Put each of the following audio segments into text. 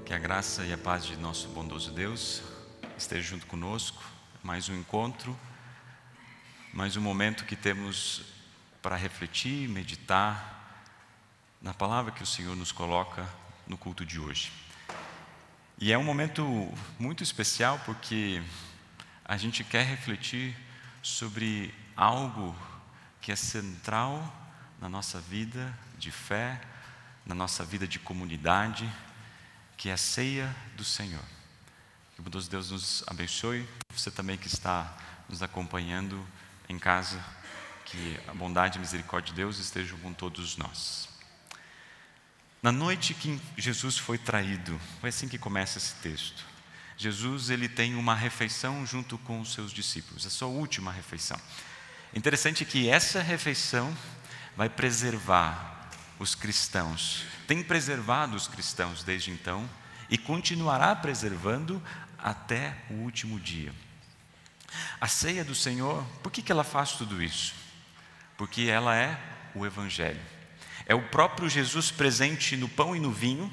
Que a graça e a paz de nosso bondoso Deus esteja junto conosco. Mais um encontro, mais um momento que temos para refletir, meditar na palavra que o Senhor nos coloca no culto de hoje. E é um momento muito especial porque a gente quer refletir sobre algo que é central na nossa vida de fé, na nossa vida de comunidade, que é a ceia do Senhor. Que o bondoso Deus nos abençoe. Você também que está nos acompanhando em casa, que a bondade e a misericórdia de Deus estejam com todos nós. Na noite que Jesus foi traído, foi assim que começa esse texto. Jesus, ele tem uma refeição junto com os seus discípulos, a sua última refeição. Interessante que essa refeição vai preservar os cristãos, tem preservado os cristãos desde então e continuará preservando até o último dia. A ceia do Senhor, por que ela faz tudo isso? Porque ela é o Evangelho. É o próprio Jesus presente no pão e no vinho,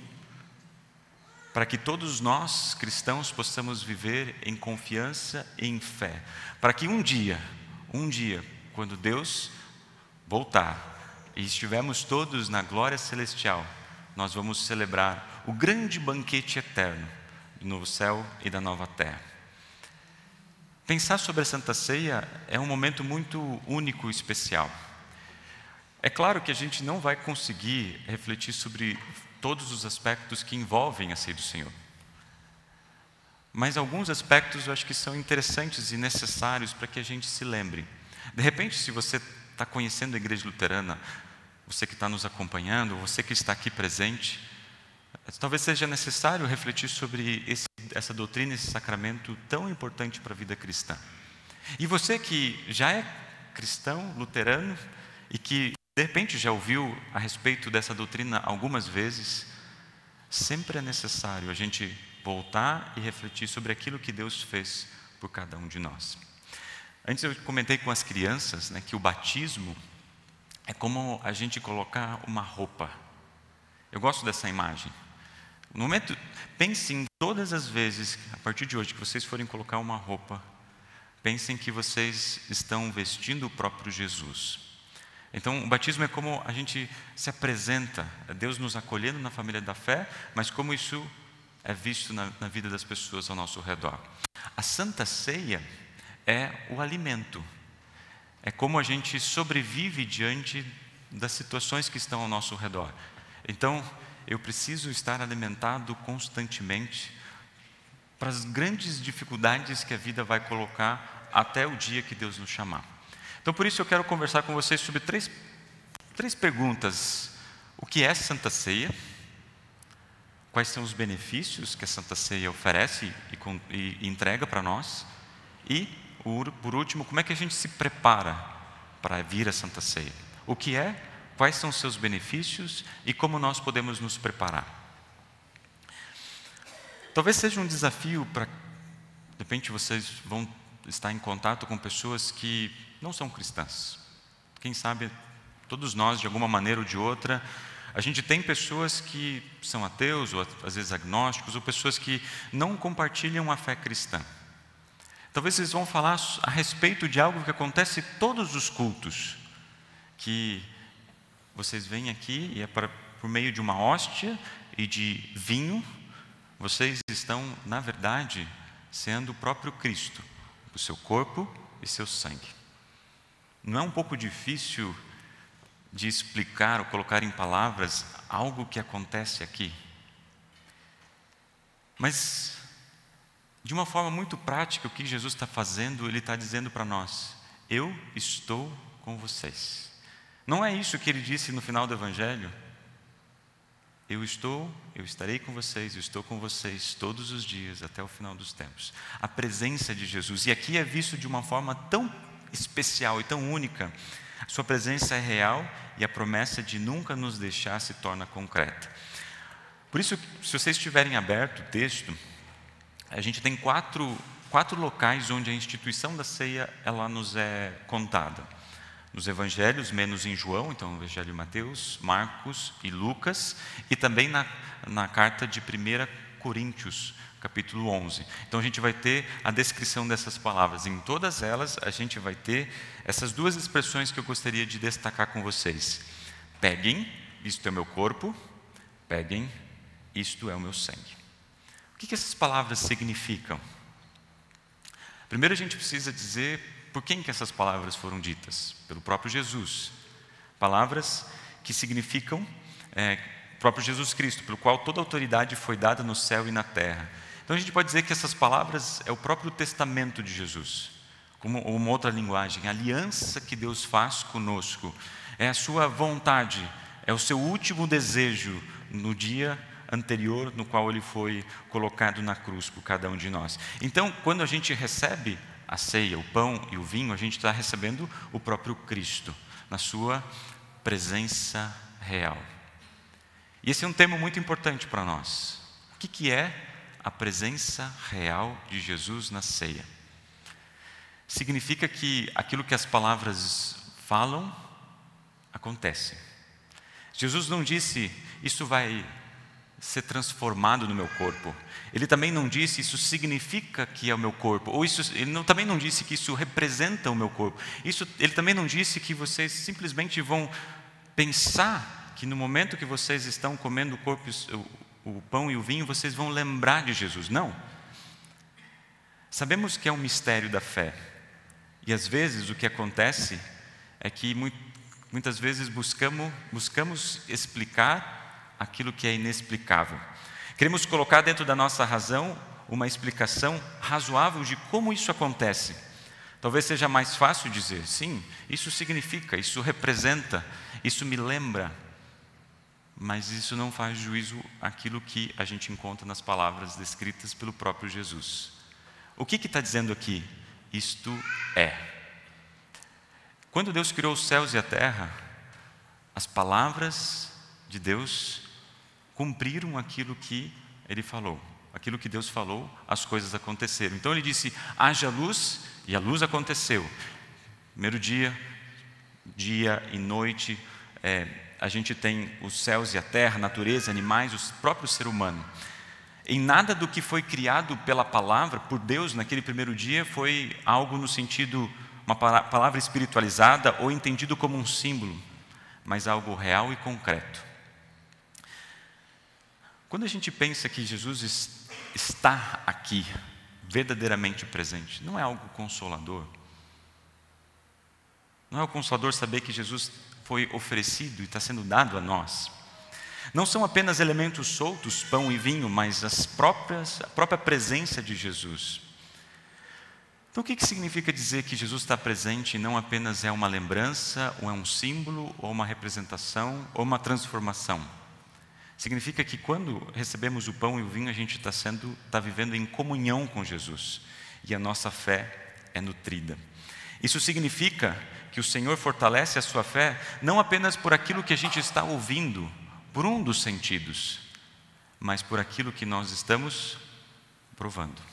para que todos nós, cristãos, possamos viver em confiança e em fé. Para que um dia, quando Deus voltar e estivermos todos na glória celestial, nós vamos celebrar o grande banquete eterno do novo céu e da nova terra. Pensar sobre a Santa Ceia é um momento muito único e especial. É claro que a gente não vai conseguir refletir sobre todos os aspectos que envolvem a ceia do Senhor. Mas alguns aspectos eu acho que são interessantes e necessários para que a gente se lembre. De repente, se você está conhecendo a Igreja Luterana, você que está nos acompanhando, você que está aqui presente, talvez seja necessário refletir sobre essa doutrina, esse sacramento tão importante para a vida cristã. E você que já é cristão, luterano, e que de repente já ouviu a respeito dessa doutrina algumas vezes, sempre é necessário a gente voltar e refletir sobre aquilo que Deus fez por cada um de nós. Antes eu comentei com as crianças, que o batismo é como a gente colocar uma roupa. Eu gosto dessa imagem. No momento, pensem em todas as vezes, a partir de hoje, que vocês forem colocar uma roupa, pensem que vocês estão vestindo o próprio Jesus. Então, o batismo é como a gente se apresenta, é Deus nos acolhendo na família da fé, mas como isso é visto na vida das pessoas ao nosso redor. A Santa Ceia é o alimento, é como a gente sobrevive diante das situações que estão ao nosso redor. Então, eu preciso estar alimentado constantemente para as grandes dificuldades que a vida vai colocar até o dia que Deus nos chamar. Então, por isso eu quero conversar com vocês sobre três perguntas. O que é Santa Ceia? Quais são os benefícios que a Santa Ceia oferece e entrega para nós? E, por último, como é que a gente se prepara para vir à Santa Ceia? O que é? Quais são os seus benefícios e como nós podemos nos preparar? Talvez seja um desafio para, de repente, vocês vão estar em contato com pessoas que não são cristãs. Quem sabe, todos nós, de alguma maneira ou de outra, a gente tem pessoas que são ateus, ou às vezes agnósticos, ou pessoas que não compartilham a fé cristã. Talvez vocês vão falar a respeito de algo que acontece em todos os cultos, que vocês vêm aqui e é por meio de uma hóstia e de vinho, vocês estão, na verdade, sendo o próprio Cristo, o seu corpo e seu sangue. Não é um pouco difícil de explicar ou colocar em palavras algo que acontece aqui? Mas, de uma forma muito prática, o que Jesus está fazendo, Ele está dizendo para nós: eu estou com vocês. Não é isso que Ele disse no final do Evangelho? Eu estarei com vocês, eu estou com vocês todos os dias, até o final dos tempos. A presença de Jesus, e aqui é visto de uma forma tão especial e tão única. A sua presença é real e a promessa de nunca nos deixar se torna concreta. Por isso, se vocês tiverem aberto o texto, a gente tem quatro locais onde a instituição da ceia ela nos é contada. Nos evangelhos, menos em João, então o evangelho de Mateus, Marcos e Lucas, e também na carta de 1 Coríntios, capítulo 11. Então a gente vai ter a descrição dessas palavras. Em todas elas a gente vai ter essas duas expressões que eu gostaria de destacar com vocês. Peguem, isto é o meu corpo. Peguem, isto é o meu sangue. O que essas palavras significam? Primeiro a gente precisa dizer por quem que essas palavras foram ditas. Pelo próprio Jesus. Palavras que significam o próprio Jesus Cristo, pelo qual toda autoridade foi dada no céu e na terra. Então a gente pode dizer que essas palavras é o próprio testamento de Jesus, como uma outra linguagem, a aliança que Deus faz conosco, é a sua vontade, é o seu último desejo no dia anterior no qual ele foi colocado na cruz por cada um de nós. Então, quando a gente recebe a ceia, o pão e o vinho, a gente está recebendo o próprio Cristo, na sua presença real. E esse é um tema muito importante para nós. O que é a presença real de Jesus na ceia? Significa que aquilo que as palavras falam, acontece. Jesus não disse, isso vai ser transformado no meu corpo. Ele também não disse, isso significa que é o meu corpo. Ou também não disse que isso representa o meu corpo. Ele também não disse que vocês simplesmente vão pensar que no momento que vocês estão comendo o pão e o vinho, vocês vão lembrar de Jesus. Não. Sabemos que é um mistério da fé. E às vezes o que acontece é que muitas vezes buscamos explicar aquilo que é inexplicável. Queremos colocar dentro da nossa razão uma explicação razoável de como isso acontece. Talvez seja mais fácil dizer, sim, isso significa, isso representa, isso me lembra. Mas isso não faz juízo àquilo que a gente encontra nas palavras descritas pelo próprio Jesus. O que está dizendo aqui? Isto é. Quando Deus criou os céus e a terra, as palavras de Deus cumpriram aquilo que Ele falou. Aquilo que Deus falou, as coisas aconteceram. Então Ele disse, haja luz, e a luz aconteceu. Primeiro dia e noite, a gente tem os céus e a terra, a natureza, animais, o próprio ser humano. Em nada do que foi criado pela palavra, por Deus, naquele primeiro dia, foi algo no sentido, uma palavra espiritualizada ou entendido como um símbolo, mas algo real e concreto. Quando a gente pensa que Jesus está aqui, verdadeiramente presente, não é algo consolador? Não é o consolador saber que Jesus foi oferecido e está sendo dado a nós? Não são apenas elementos soltos, pão e vinho, mas a própria presença de Jesus. Então o que significa dizer que Jesus está presente e não apenas é uma lembrança, ou é um símbolo, ou uma representação, ou uma transformação? Significa que quando recebemos o pão e o vinho, a gente está vivendo em comunhão com Jesus. E a nossa fé é nutrida. Isso significa que o Senhor fortalece a sua fé, não apenas por aquilo que a gente está ouvindo, por um dos sentidos, mas por aquilo que nós estamos provando.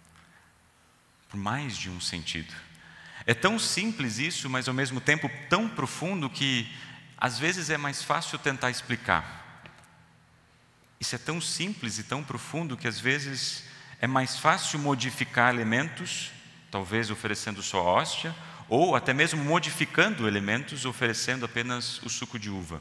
Por mais de um sentido. É tão simples isso, mas ao mesmo tempo tão profundo que às vezes é mais fácil tentar explicar. Isso é tão simples e tão profundo que às vezes é mais fácil modificar elementos, talvez oferecendo só hóstia, ou até mesmo modificando elementos, oferecendo apenas o suco de uva.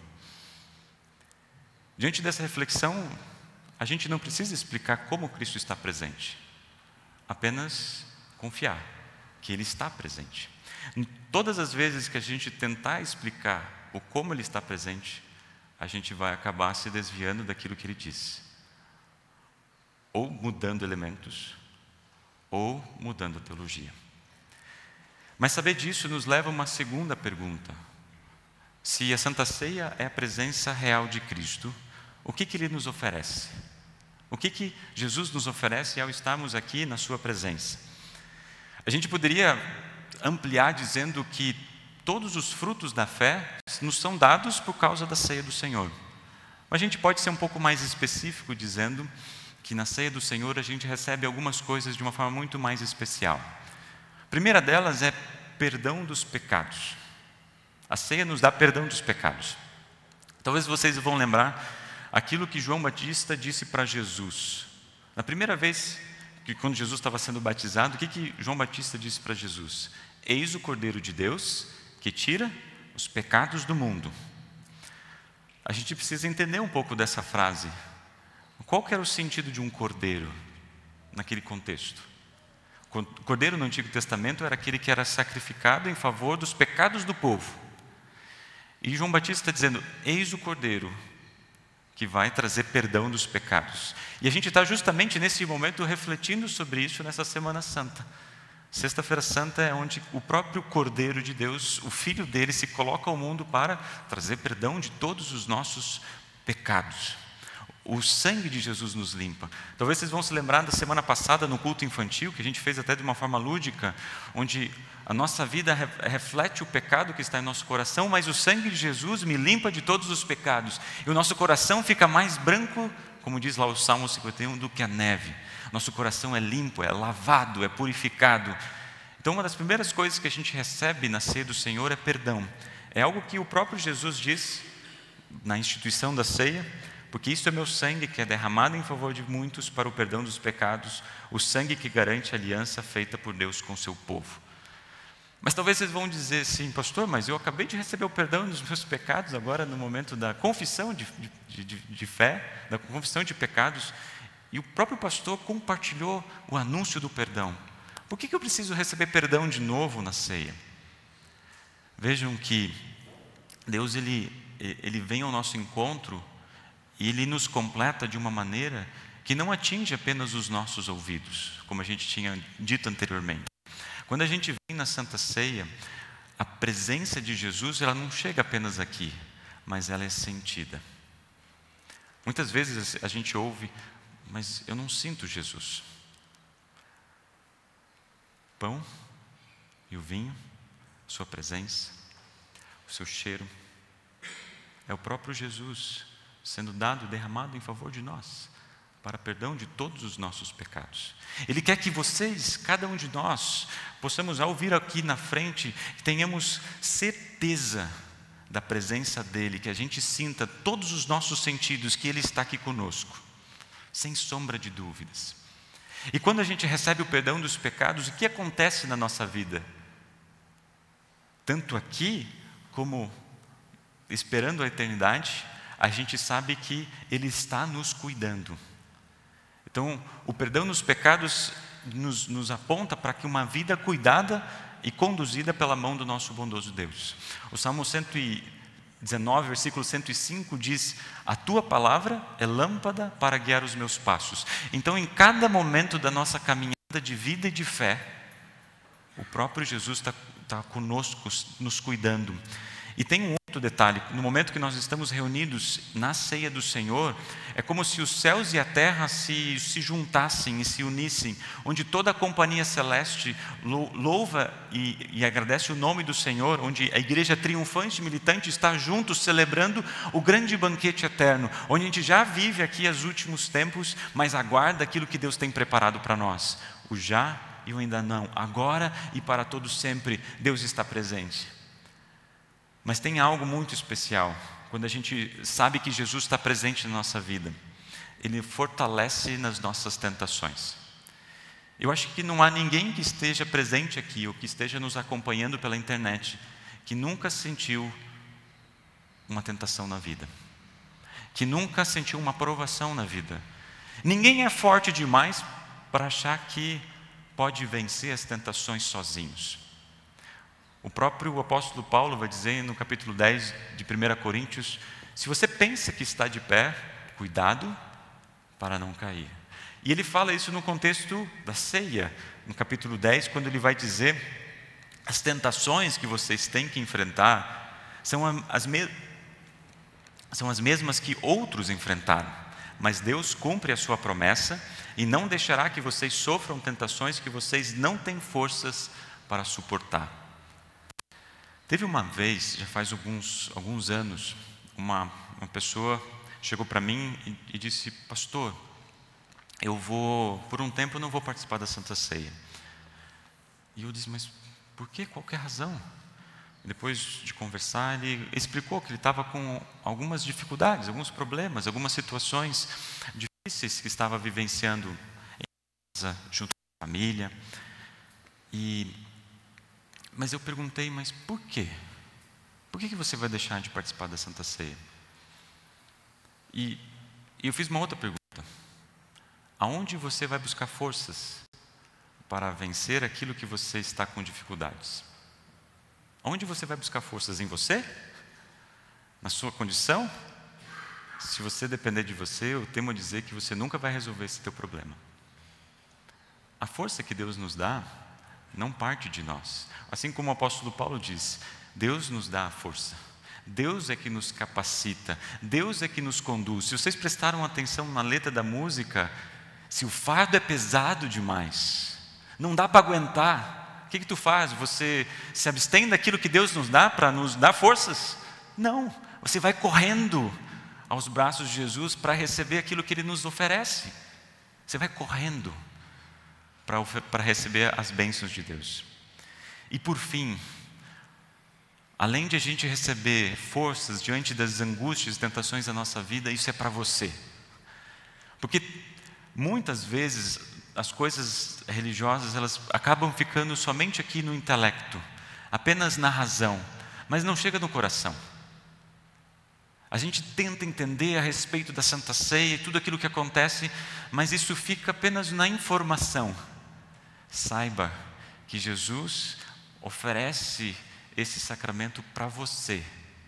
Diante dessa reflexão, a gente não precisa explicar como Cristo está presente, apenas confiar que Ele está presente. Todas as vezes que a gente tentar explicar o como Ele está presente, a gente vai acabar se desviando daquilo que Ele disse, ou mudando elementos, ou mudando a teologia. Mas saber disso nos leva a uma segunda pergunta. Se a Santa Ceia é a presença real de Cristo, o que Ele nos oferece? O que Jesus nos oferece ao estarmos aqui na sua presença? A gente poderia ampliar dizendo que todos os frutos da fé nos são dados por causa da ceia do Senhor. Mas a gente pode ser um pouco mais específico dizendo que na ceia do Senhor a gente recebe algumas coisas de uma forma muito mais especial. A primeira delas é perdão dos pecados. A ceia nos dá perdão dos pecados. Talvez vocês vão lembrar aquilo que João Batista disse para Jesus. Na primeira vez, que quando Jesus estava sendo batizado, o que João Batista disse para Jesus? Eis o Cordeiro de Deus que tira os pecados do mundo. A gente precisa entender um pouco dessa frase. Qual que era o sentido de um cordeiro naquele contexto? O cordeiro no Antigo Testamento era aquele que era sacrificado em favor dos pecados do povo. E João Batista está dizendo, eis o cordeiro que vai trazer perdão dos pecados. E a gente está justamente nesse momento refletindo sobre isso nessa Semana Santa. Sexta-feira Santa é onde o próprio Cordeiro de Deus, o Filho dele, se coloca ao mundo para trazer perdão de todos os nossos pecados. O sangue de Jesus nos limpa. Talvez vocês vão se lembrar da semana passada no culto infantil, que a gente fez até de uma forma lúdica, onde a nossa vida reflete o pecado que está em nosso coração, mas o sangue de Jesus me limpa de todos os pecados. E o nosso coração fica mais branco, como diz lá o Salmo 51, do que a neve. Nosso coração é limpo, é lavado, é purificado. Então, uma das primeiras coisas que a gente recebe na ceia do Senhor é perdão. É algo que o próprio Jesus diz na instituição da ceia, porque isso é meu sangue que é derramado em favor de muitos para o perdão dos pecados, o sangue que garante a aliança feita por Deus com o seu povo. Mas talvez vocês vão dizer assim, pastor, mas eu acabei de receber o perdão dos meus pecados agora no momento da confissão de fé, da confissão de pecados, e o próprio pastor compartilhou o anúncio do perdão. Por que eu preciso receber perdão de novo na ceia? Vejam que Deus ele vem ao nosso encontro e Ele nos completa de uma maneira que não atinge apenas os nossos ouvidos, como a gente tinha dito anteriormente. Quando a gente vem na Santa Ceia, a presença de Jesus ela não chega apenas aqui, mas ela é sentida. Muitas vezes a gente ouve, mas eu não sinto Jesus. O pão e o vinho, sua presença, o seu cheiro, é o próprio Jesus sendo dado, derramado em favor de nós, para perdão de todos os nossos pecados. Ele quer que vocês, cada um de nós, possamos, ao vir aqui na frente, tenhamos certeza da presença dEle, que a gente sinta todos os nossos sentidos, que Ele está aqui conosco, sem sombra de dúvidas. E quando a gente recebe o perdão dos pecados, o que acontece na nossa vida? Tanto aqui, como esperando a eternidade, a gente sabe que Ele está nos cuidando. Então, o perdão dos pecados nos aponta para que uma vida cuidada e conduzida pela mão do nosso bondoso Deus. O Salmo 119, versículo 105 diz, a Tua palavra é lâmpada para guiar os meus passos. Então, em cada momento da nossa caminhada de vida e de fé, o próprio Jesus está conosco, nos cuidando. E tem um outro detalhe, no momento que nós estamos reunidos na ceia do Senhor, é como se os céus e a terra se juntassem e se unissem, onde toda a companhia celeste louva e agradece o nome do Senhor, onde a igreja triunfante e militante está junto celebrando o grande banquete eterno, onde a gente já vive aqui os últimos tempos, mas aguarda aquilo que Deus tem preparado para nós, o já e o ainda não, agora e para todo sempre, Deus está presente. Mas tem algo muito especial, quando a gente sabe que Jesus está presente na nossa vida. Ele fortalece nas nossas tentações. Eu acho que não há ninguém que esteja presente aqui, ou que esteja nos acompanhando pela internet, que nunca sentiu uma tentação na vida. Que nunca sentiu uma provação na vida. Ninguém é forte demais para achar que pode vencer as tentações sozinhos. O próprio apóstolo Paulo vai dizer no capítulo 10 de 1 Coríntios, se você pensa que está de pé, cuidado para não cair. E ele fala isso no contexto da ceia, no capítulo 10, quando ele vai dizer, as tentações que vocês têm que enfrentar são as mesmas que outros enfrentaram, mas Deus cumpre a sua promessa e não deixará que vocês sofram tentações que vocês não têm forças para suportar. Teve uma vez, já faz alguns anos, uma pessoa chegou para mim e disse, pastor, por um tempo eu não vou participar da Santa Ceia. E eu disse, mas por quê? Qual que é a razão? Depois de conversar, ele explicou que ele estava com algumas dificuldades, alguns problemas, algumas situações difíceis que estava vivenciando em casa, junto com a família. Mas eu perguntei, mas por quê? Por que você vai deixar de participar da Santa Ceia? E eu fiz uma outra pergunta. Aonde você vai buscar forças para vencer aquilo que você está com dificuldades? Onde você vai buscar forças? Em você? Na sua condição? Se você depender de você, eu temo a dizer que você nunca vai resolver esse teu problema. A força que Deus nos dá não parte de nós. Assim como o apóstolo Paulo diz, Deus nos dá a força. Deus é que nos capacita. Deus é que nos conduz. Se vocês prestaram atenção na letra da música, se o fardo é pesado demais, não dá para aguentar, o que tu faz? Você se abstém daquilo que Deus nos dá para nos dar forças? Não, você vai correndo aos braços de Jesus para receber aquilo que Ele nos oferece. Você vai correndo para receber as bênçãos de Deus. E por fim, além de a gente receber forças diante das angústias e tentações da nossa vida, isso é para você. Porque muitas vezes as coisas religiosas, elas acabam ficando somente aqui no intelecto, apenas na razão, mas não chega no coração. A gente tenta entender a respeito da Santa Ceia e tudo aquilo que acontece, mas isso fica apenas na informação. Saiba que Jesus oferece esse sacramento para você,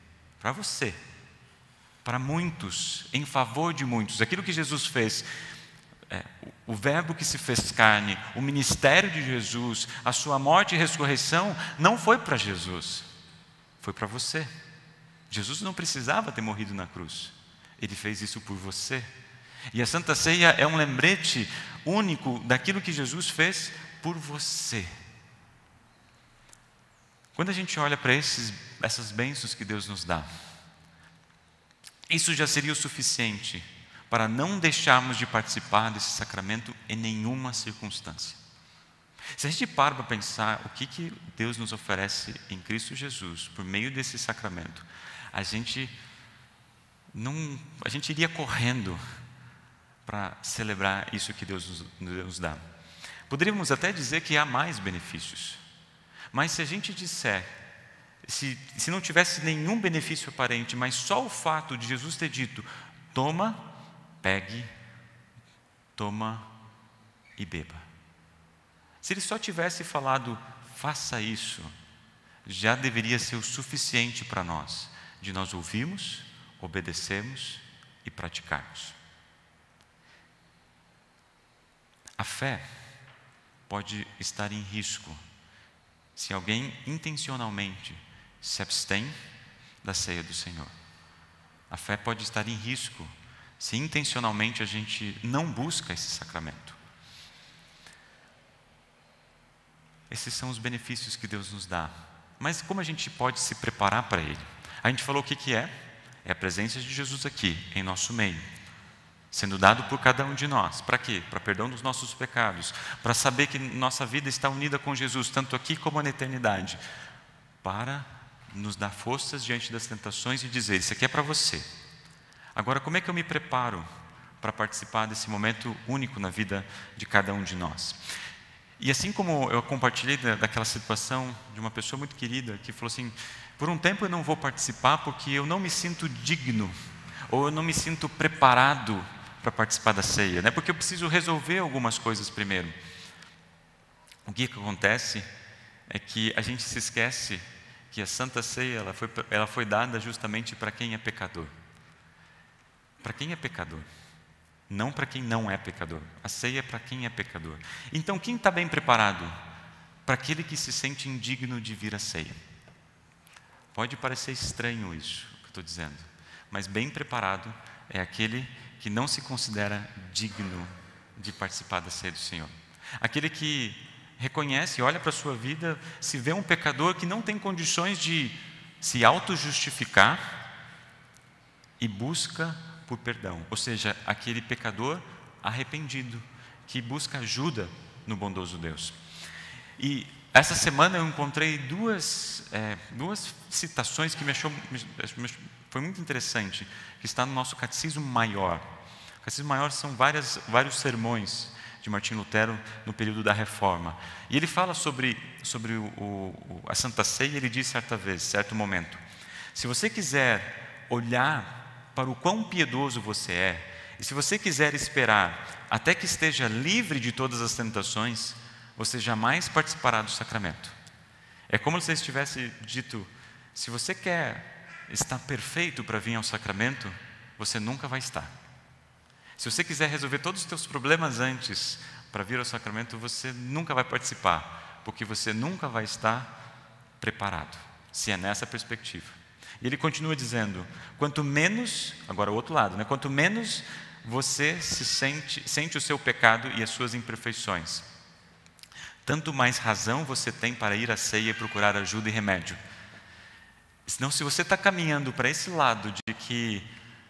para muitos, em favor de muitos. Aquilo que Jesus fez, o Verbo que se fez carne, o ministério de Jesus, a sua morte e ressurreição, não foi para Jesus, foi para você. Jesus não precisava ter morrido na cruz, Ele fez isso por você. E a Santa Ceia é um lembrete único daquilo que Jesus fez por você. Quando a gente olha para essas bênçãos que Deus nos dá, isso já seria o suficiente para não deixarmos de participar desse sacramento em nenhuma circunstância. Se a gente para pensar o que Deus nos oferece em Cristo Jesus, por meio desse sacramento, a gente iria correndo para celebrar isso que Deus nos dá. Poderíamos até dizer que há mais benefícios, mas se a gente disser, se não tivesse nenhum benefício aparente, mas só o fato de Jesus ter dito, toma, pegue, toma e beba. Se Ele só tivesse falado, faça isso, já deveria ser o suficiente para nós, de nós ouvirmos, obedecermos e praticarmos. A fé pode estar em risco se alguém intencionalmente se abstém da ceia do Senhor. A fé pode estar em risco se intencionalmente a gente não busca esse sacramento. Esses são os benefícios que Deus nos dá. Mas como a gente pode se preparar para Ele? A gente falou o que é? É a presença de Jesus aqui, em nosso meio, sendo dado por cada um de nós. Para quê? Para perdão dos nossos pecados, para saber que nossa vida está unida com Jesus, tanto aqui como na eternidade, para nos dar forças diante das tentações e dizer, isso aqui é para você. Agora, como é que eu me preparo para participar desse momento único na vida de cada um de nós? E assim como eu compartilhei daquela situação de uma pessoa muito querida que falou assim, por um tempo eu não vou participar porque eu não me sinto digno, ou eu não me sinto preparado para participar da ceia, né? Porque eu preciso resolver algumas coisas primeiro. O que acontece é que a gente se esquece que a Santa Ceia ela foi dada justamente para quem é pecador. Para quem é pecador, não para quem não é pecador. A ceia é para quem é pecador. Então, quem está bem preparado? Para aquele que se sente indigno de vir à ceia. Pode parecer estranho isso que eu estou dizendo, mas bem preparado é aquele que não se considera digno de participar da ceia do Senhor. Aquele que reconhece, olha para a sua vida, se vê um pecador que não tem condições de se auto-justificar e busca por perdão. Ou seja, aquele pecador arrependido, que busca ajuda no bondoso Deus. E essa semana eu encontrei duas citações que foi muito interessante, que está no nosso Catecismo Maior. O Esses maiores são vários sermões de Martinho Lutero no período da Reforma. E ele fala sobre a Santa Ceia. Ele diz certa vez, certo momento: se você quiser olhar para o quão piedoso você é, e se você quiser esperar até que esteja livre de todas as tentações, você jamais participará do sacramento. É como se ele tivesse dito: se você quer estar perfeito para vir ao sacramento, você nunca vai estar. Se você quiser resolver todos os seus problemas antes para vir ao sacramento, você nunca vai participar, porque você nunca vai estar preparado, se é nessa perspectiva. E ele continua dizendo: quanto menos, agora o outro lado, né? Quanto menos você sente o seu pecado e as suas imperfeições, tanto mais razão você tem para ir à ceia e procurar ajuda e remédio. Senão, se você está caminhando para esse lado de que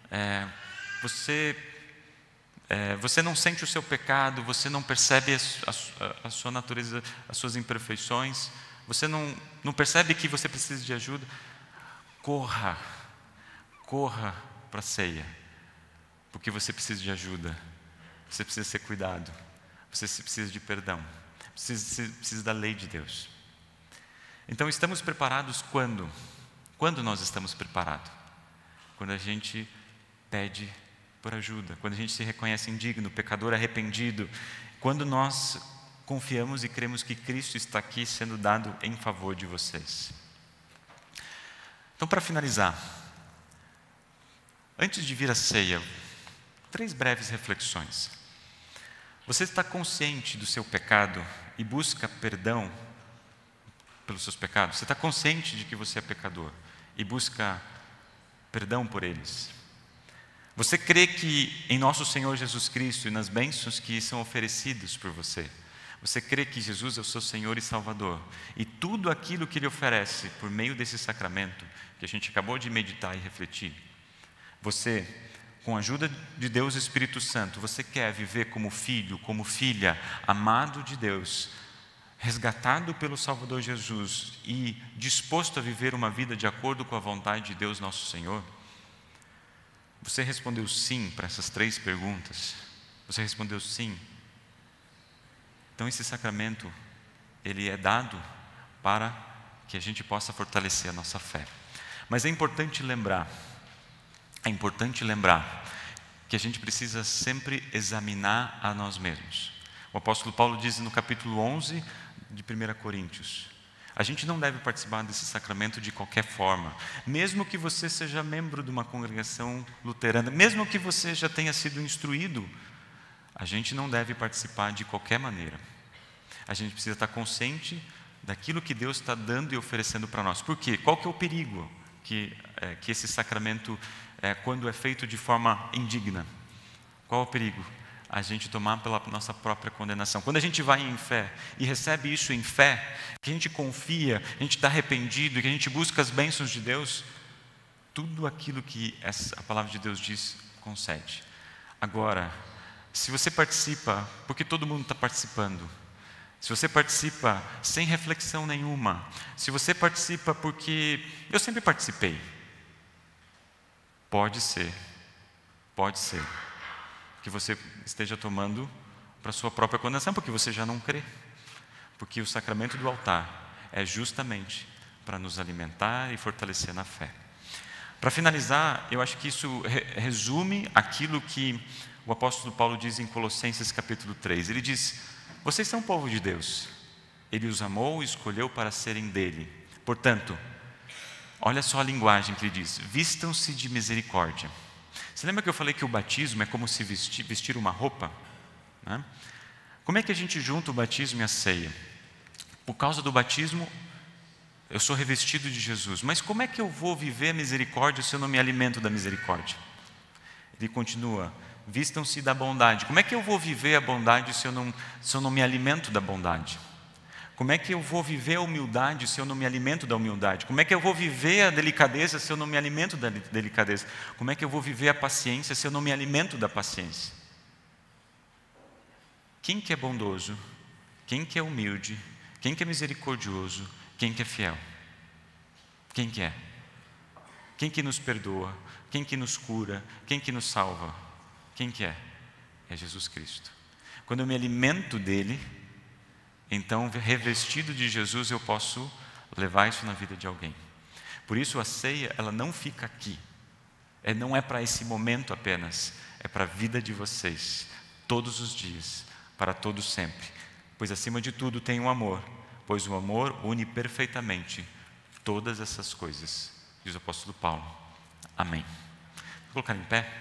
você não sente o seu pecado, você não percebe a sua natureza, as suas imperfeições, você não percebe que você precisa de ajuda, corra para a ceia, porque você precisa de ajuda, você precisa ser cuidado, você precisa de perdão, precisa da lei de Deus. Então, estamos preparados quando? Quando nós estamos preparados? Quando a gente pede por ajuda, quando a gente se reconhece indigno, pecador arrependido, quando nós confiamos e cremos que Cristo está aqui sendo dado em favor de vocês. Então, para finalizar, antes de vir à ceia, 3 breves reflexões. Você está consciente do seu pecado e busca perdão pelos seus pecados? Você está consciente de que você é pecador e busca perdão por eles? Você crê que em nosso Senhor Jesus Cristo e nas bênçãos que são oferecidas por você, você crê que Jesus é o seu Senhor e Salvador, e tudo aquilo que Ele oferece por meio desse sacramento que a gente acabou de meditar e refletir, você, com a ajuda de Deus e Espírito Santo, você quer viver como filho, como filha, amado de Deus, resgatado pelo Salvador Jesus e disposto a viver uma vida de acordo com a vontade de Deus nosso Senhor? Você respondeu sim para essas 3 perguntas? Você respondeu sim? Então esse sacramento, ele é dado para que a gente possa fortalecer a nossa fé. Mas é importante lembrar que a gente precisa sempre examinar a nós mesmos. O apóstolo Paulo diz no capítulo 11 de 1 Coríntios: a gente não deve participar desse sacramento de qualquer forma, mesmo que você seja membro de uma congregação luterana, mesmo que você já tenha sido instruído, a gente não deve participar de qualquer maneira. A gente precisa estar consciente daquilo que Deus está dando e oferecendo para nós. Por quê? Qual que é o perigo que esse sacramento, quando é feito de forma indigna? Qual é o perigo? A gente tomar pela nossa própria condenação. Quando a gente vai em fé e recebe isso em fé, que a gente confia, a gente está arrependido, que a gente busca as bênçãos de Deus, tudo aquilo que a palavra de Deus diz, concede. Agora, se você participa, porque todo mundo está participando, se você participa sem reflexão nenhuma, se você participa porque eu sempre participei, pode ser que você esteja tomando para a sua própria condenação, porque você já não crê. Porque o sacramento do altar é justamente para nos alimentar e fortalecer na fé. Para finalizar, eu acho que isso resume aquilo que o apóstolo Paulo diz em Colossenses capítulo 3. Ele diz: vocês são povo de Deus, Ele os amou e escolheu para serem dele. Portanto, olha só a linguagem que ele diz: vistam-se de misericórdia. Você lembra que eu falei que o batismo é como se vestir uma roupa? Né? Como é que a gente junta o batismo e a ceia? Por causa do batismo, eu sou revestido de Jesus. Mas como é que eu vou viver a misericórdia se eu não me alimento da misericórdia? Ele continua: vistam-se da bondade. Como é que eu vou viver a bondade se eu não me alimento da bondade? Como é que eu vou viver a humildade se eu não me alimento da humildade? Como é que eu vou viver a delicadeza se eu não me alimento da delicadeza? Como é que eu vou viver a paciência se eu não me alimento da paciência? Quem que é bondoso? Quem que é humilde? Quem que é misericordioso? Quem que é fiel? Quem que é? Quem que nos perdoa? Quem que nos cura? Quem que nos salva? Quem que é? é Jesus Cristo. Quando eu me alimento dele, então, revestido de Jesus, eu posso levar isso na vida de alguém. Por isso a ceia, ela não fica aqui. Não é para esse momento apenas, é para a vida de vocês, todos os dias, para todos sempre. Pois acima de tudo tem um amor, pois o amor une perfeitamente todas essas coisas, diz o apóstolo Paulo. Amém. Vou colocar em pé.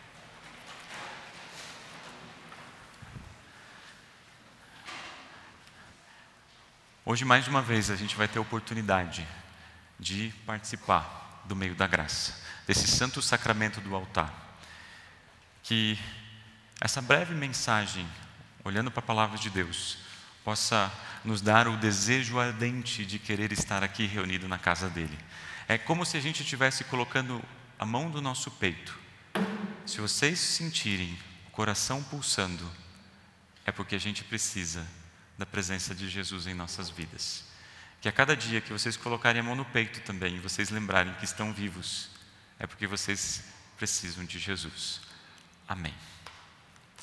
Hoje, mais uma vez, a gente vai ter a oportunidade de participar do meio da graça, desse santo sacramento do altar. Que essa breve mensagem, olhando para a palavra de Deus, possa nos dar o desejo ardente de querer estar aqui reunido na casa dele. É como se a gente estivesse colocando a mão do nosso peito. Se vocês sentirem o coração pulsando, é porque a gente precisa da presença de Jesus em nossas vidas. Que a cada dia que vocês colocarem a mão no peito também, e vocês lembrarem que estão vivos, é porque vocês precisam de Jesus. Amém.